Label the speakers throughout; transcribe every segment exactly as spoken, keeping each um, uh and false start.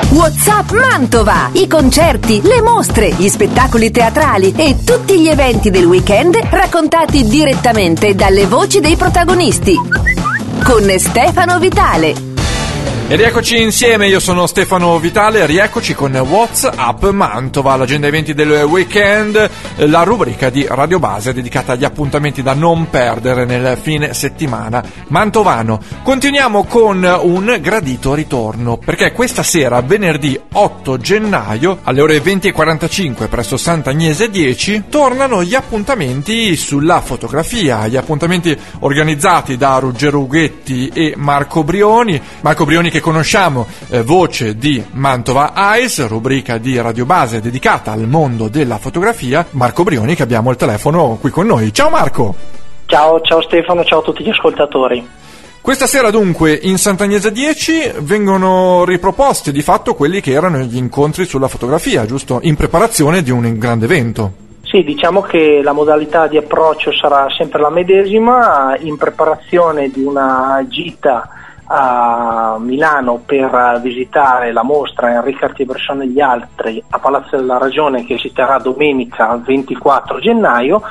Speaker 1: WhatsApp Mantova, i concerti, le mostre, gli spettacoli teatrali e tutti gli eventi del weekend raccontati direttamente dalle voci dei protagonisti. Con Stefano Vitale.
Speaker 2: E rieccoci insieme, io sono Stefano Vitale, rieccoci con WhatsApp Mantova, l'agenda eventi del weekend, la rubrica di Radio Base dedicata agli appuntamenti da non perdere nel fine settimana mantovano. Continuiamo con un gradito ritorno, perché questa sera, venerdì otto gennaio, alle ore venti e quarantacinque presso Sant'Agnese dieci, tornano gli appuntamenti sulla fotografia, gli appuntamenti organizzati da Ruggero Ughetti e Marco Brioni, Marco Brioni che conosciamo, eh, voce di Mantova Eyes, rubrica di Radio Base dedicata al mondo della fotografia. Marco Brioni che abbiamo al telefono qui con noi. Ciao Marco!
Speaker 3: Ciao, ciao Stefano, ciao a tutti gli ascoltatori.
Speaker 2: Questa sera dunque in Sant'Agnese dieci vengono riproposti di fatto quelli che erano gli incontri sulla fotografia, giusto? In preparazione di un grande evento.
Speaker 3: Sì, diciamo che la modalità di approccio sarà sempre la medesima, in preparazione di una gita a Milano per visitare la mostra Henri Cartier-Bresson e gli altri a Palazzo della Ragione, che si terrà domenica ventiquattro gennaio.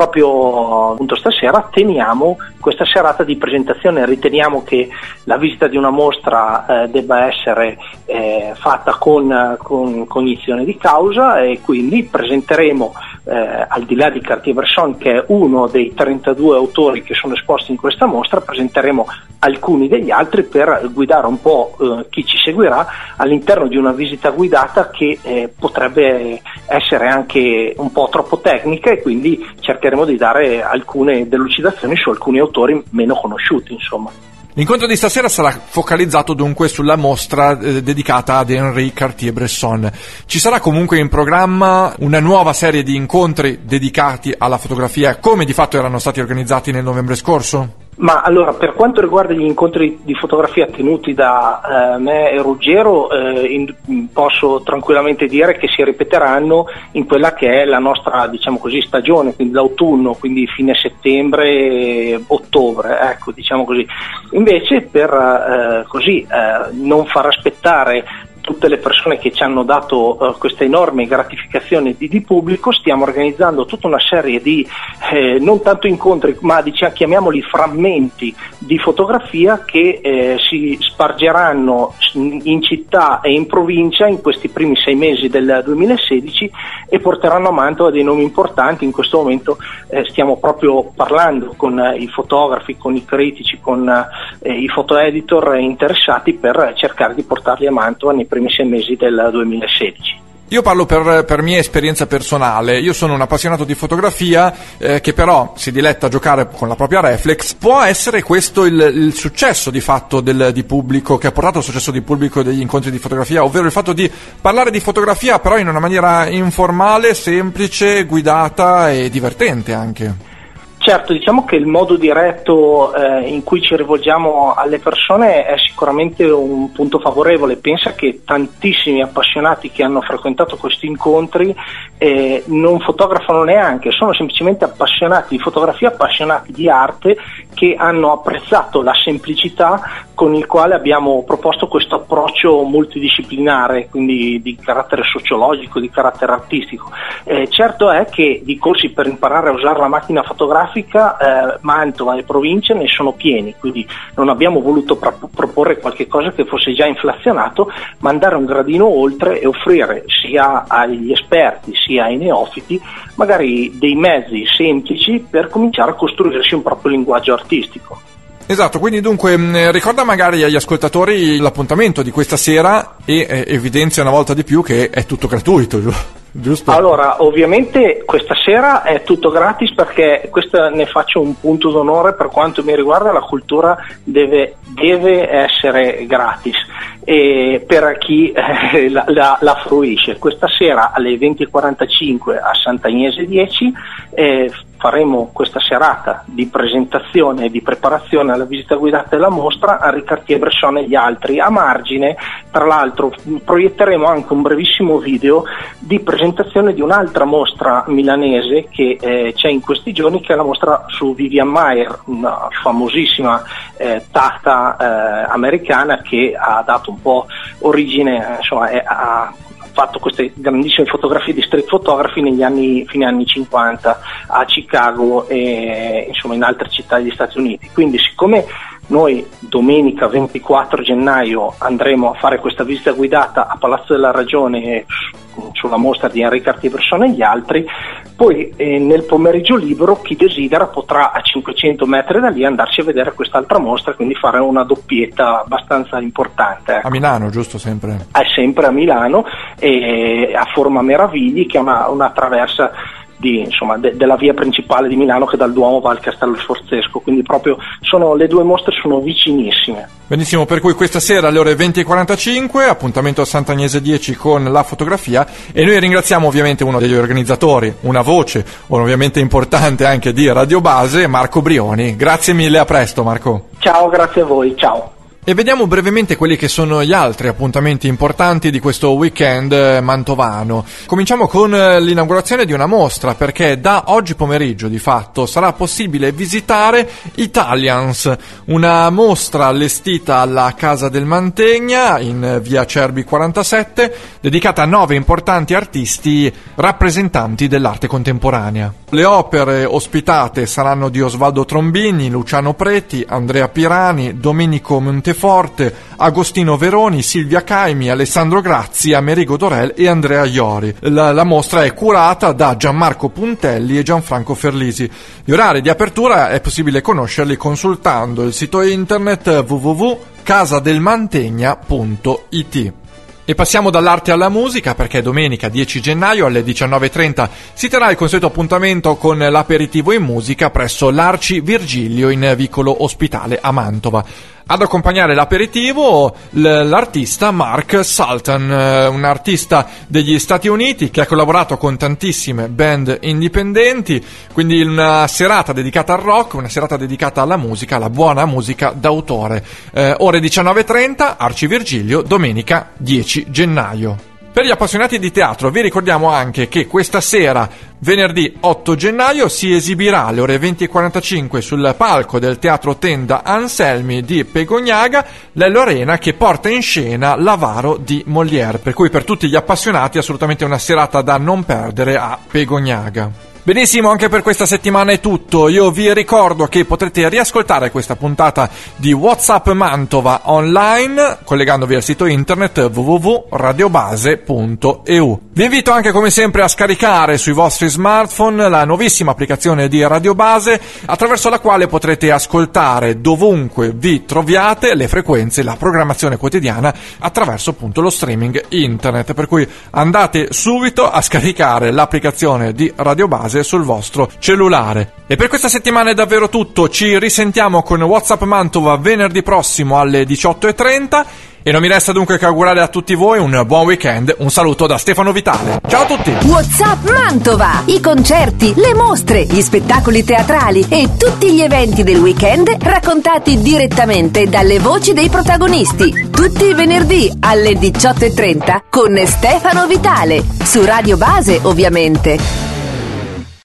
Speaker 3: Proprio appunto stasera teniamo questa serata di presentazione. Riteniamo che la visita di una mostra eh, debba essere eh, fatta con, con cognizione di causa, e quindi presenteremo eh, al di là di Cartier-Bresson, che è uno dei trentadue autori che sono esposti in questa mostra, presenteremo alcuni degli altri per guidare un po' eh, chi ci seguirà all'interno di una visita guidata che eh, potrebbe essere anche un po' troppo tecnica, e quindi cercheremo di dare alcune delucidazioni su alcuni autori meno conosciuti, insomma.
Speaker 2: L'incontro di stasera sarà focalizzato dunque sulla mostra eh, dedicata ad Henri Cartier-Bresson. Ci sarà comunque in programma una nuova serie di incontri dedicati alla fotografia, come di fatto erano stati organizzati nel novembre scorso?
Speaker 3: Ma allora, per quanto riguarda gli incontri di fotografia tenuti da eh, me e Ruggero, eh, in, posso tranquillamente dire che si ripeteranno in quella che è la nostra, diciamo così, stagione, quindi l'autunno, quindi fine settembre, ottobre, ecco, diciamo così. Invece per eh, così eh, non far aspettare tutte le persone che ci hanno dato uh, questa enorme gratificazione di, di pubblico, stiamo organizzando tutta una serie di eh, non tanto incontri, ma diciamo, chiamiamoli frammenti di fotografia che eh, si spargeranno in città e in provincia in questi primi sei mesi del duemilasedici e porteranno a Mantova dei nomi importanti. In questo momento eh, stiamo proprio parlando con eh, i fotografi, con i critici, con eh, i fotoeditor interessati per cercare di portarli a Mantova nei primi sei mesi del duemilasedici.
Speaker 2: Io parlo per, per mia esperienza personale. Io sono un appassionato di fotografia eh, che però si diletta a giocare con la propria reflex. Può essere questo il, il successo di fatto del, di pubblico, che ha portato al successo di pubblico degli incontri di fotografia, ovvero il fatto di parlare di fotografia però in una maniera informale, semplice, guidata e divertente anche.
Speaker 3: Certo, diciamo che il modo diretto eh, in cui ci rivolgiamo alle persone è sicuramente un punto favorevole. Pensa che tantissimi appassionati che hanno frequentato questi incontri eh, non fotografano neanche, sono semplicemente appassionati di fotografia, appassionati di arte, che hanno apprezzato la semplicità con il quale abbiamo proposto questo approccio multidisciplinare, quindi di carattere sociologico, di carattere artistico. Eh, certo è che di corsi per imparare a usare la macchina fotografica Eh, Mantova e province ne sono pieni, quindi non abbiamo voluto pro- proporre qualche cosa che fosse già inflazionato, ma andare un gradino oltre e offrire sia agli esperti sia ai neofiti magari dei mezzi semplici per cominciare a costruirsi un proprio linguaggio artistico.
Speaker 2: Esatto, quindi dunque mh, ricorda magari agli ascoltatori l'appuntamento di questa sera e eh, evidenzia una volta di più che è tutto gratuito, giusto?
Speaker 3: Allora, ovviamente questa sera è tutto gratis, perché questo ne faccio un punto d'onore. Per quanto mi riguarda, la cultura deve, deve essere gratis e per chi eh, la, la, la fruisce. Questa sera alle venti e quarantacinque a Sant'Agnese dieci eh, faremo questa serata di presentazione e di preparazione alla visita guidata della mostra Henri Cartier-Bresson e gli altri. A margine, tra l'altro, l'altro proietteremo anche un brevissimo video di presentazione di un'altra mostra milanese che eh, c'è in questi giorni, che è la mostra su Vivian Maier, una famosissima eh, tata eh, americana che ha dato un po' origine, insomma, è, ha fatto queste grandissime fotografie di street photography negli anni, fine anni cinquanta a Chicago e insomma in altre città degli Stati Uniti. Quindi, siccome noi domenica ventiquattro gennaio andremo a fare questa visita guidata a Palazzo della Ragione sulla mostra di Henri Cartier-Bresson e gli altri, poi eh, nel pomeriggio libero chi desidera potrà a cinquecento metri da lì andarci a vedere quest'altra mostra, quindi fare una doppietta abbastanza importante. Ecco.
Speaker 2: A Milano, giusto? Sempre?
Speaker 3: È sempre a Milano, e a Forma Meravigli, che è una, una traversa Di, insomma, de, della via principale di Milano che dal Duomo va al Castello Sforzesco, quindi proprio sono, le due mostre sono vicinissime.
Speaker 2: Benissimo, per cui questa sera alle ore venti e quarantacinque appuntamento a Sant'Agnese dieci con la fotografia, e noi ringraziamo ovviamente uno degli organizzatori, una voce ovviamente importante anche di Radio Base, Marco Brioni. Grazie mille, a presto Marco.
Speaker 3: Ciao, grazie a voi, ciao.
Speaker 2: E vediamo brevemente quelli che sono gli altri appuntamenti importanti di questo weekend mantovano. Cominciamo con l'inaugurazione di una mostra, perché da oggi pomeriggio di fatto sarà possibile visitare Italians, una mostra allestita alla Casa del Mantegna in via Cerbi quarantasette, dedicata a nove importanti artisti rappresentanti dell'arte contemporanea. Le opere ospitate saranno di Osvaldo Trombini, Luciano Preti, Andrea Pirani, Domenico Monteforte, Agostino Veroni, Silvia Caimi, Alessandro Grazzi, Amerigo Dorel e Andrea Iori. La, la mostra è curata da Gianmarco Puntelli e Gianfranco Ferlisi. Gli orari di apertura è possibile conoscerli consultando il sito internet w w w punto casadelmantegna punto i t. E passiamo dall'arte alla musica, perché domenica dieci gennaio alle diciannove e trenta si terrà il consueto appuntamento con l'aperitivo in musica presso l'Arci Virgilio in Vicolo Ospitale a Mantova. Ad accompagnare l'aperitivo l'artista Mark Sultan, un artista degli Stati Uniti che ha collaborato con tantissime band indipendenti, quindi una serata dedicata al rock, una serata dedicata alla musica, alla buona musica d'autore. Eh, ore diciannove e trenta, Arci Virgilio, domenica dieci gennaio. Per gli appassionati di teatro vi ricordiamo anche che questa sera, venerdì otto gennaio, si esibirà alle ore venti e quarantacinque sul palco del Teatro Tenda Anselmi di Pegognaga l'Ello Arena, che porta in scena l'Avaro di Molière, per cui per tutti gli appassionati assolutamente una serata da non perdere a Pegognaga. Benissimo, anche per questa settimana è tutto. Io vi ricordo che potrete riascoltare questa puntata di WhatsApp Mantova online collegandovi al sito internet w w w punto radiobase punto e u. Vi invito anche come sempre a scaricare sui vostri smartphone la nuovissima applicazione di Radio Base, attraverso la quale potrete ascoltare dovunque vi troviate le frequenze, la programmazione quotidiana attraverso appunto lo streaming internet, per cui andate subito a scaricare l'applicazione di Radio Base sul vostro cellulare. E per questa settimana è davvero tutto. Ci risentiamo con WhatsApp Mantova venerdì prossimo alle diciotto e trenta, e non mi resta dunque che augurare a tutti voi un buon weekend. Un saluto da Stefano Vitale. Ciao a tutti.
Speaker 1: WhatsApp Mantova, i concerti, le mostre, gli spettacoli teatrali e tutti gli eventi del weekend raccontati direttamente dalle voci dei protagonisti. Tutti i venerdì alle diciotto e trenta con Stefano Vitale, su Radio Base ovviamente.